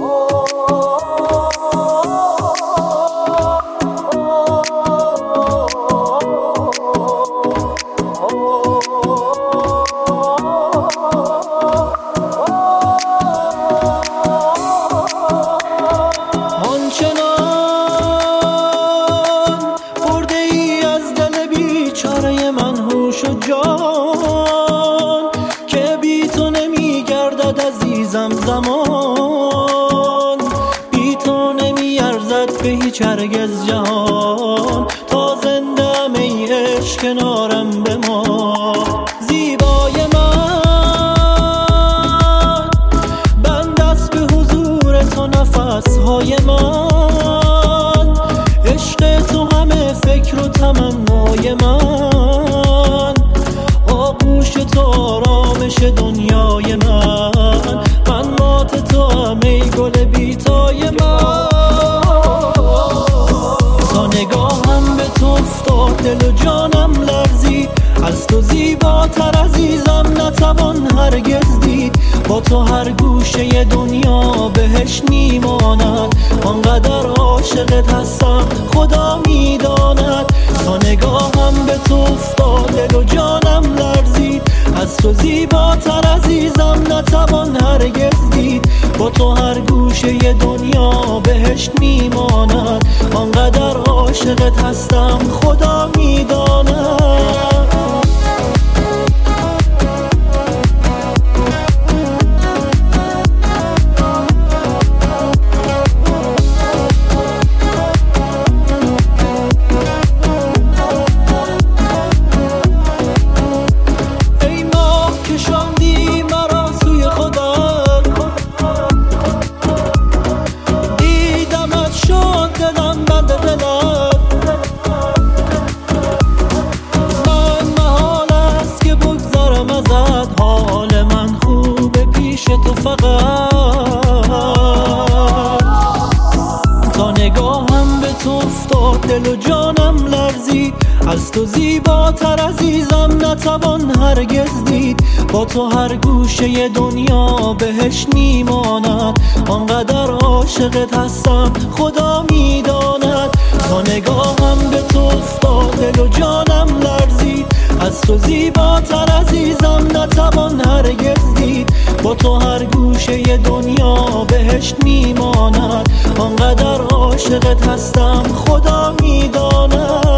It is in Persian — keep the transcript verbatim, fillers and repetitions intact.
جان که بی تو نمی گردد عزیزم زمان، بی تو نمی ارزد به هیچ هرگز جهان. تا زندم ای عشق کنارم بمان، زیبای من بند است به حضور تو نفسهای من، عشق تو همه فکر و تمنای من، آغوش تو آرامش دنیای من، من مات تو هم ای گل بیتای من. تا نگاهم به تو افتاد دل و جانم لرزید، از تو زیباتر عزیزم نتوان هرگز دید. با تو هر گوشه دنیا بهش میماند، آنقدر عاشقت هستم خدا میداند. تا نگاهم به تو افتاد دل و جانم لرزید، از تو زیباتر عزیزم نتوان هرگز دید. با تو هر گوشه دنیا بهش میماند، آنقدر عاشقت هستم خدا میداند. حال من خوبه پیش تو فقط، تا نگاهم به تو افتاد دل و جانم لرزید، از تو زیباتر عزیزم نتوان هرگز دید. با تو هر گوشه دنیا بهش میماند، آنقدر عاشقت هستم خدا میداند. تا نگاهم به تو افتاد دل و جانم لرزید، از تو زیباتر عزیزم نتوان هرگز دید. با تو هر گوشه دنیا بهشت میماند، آنقدر عاشقت هستم خدا میداند.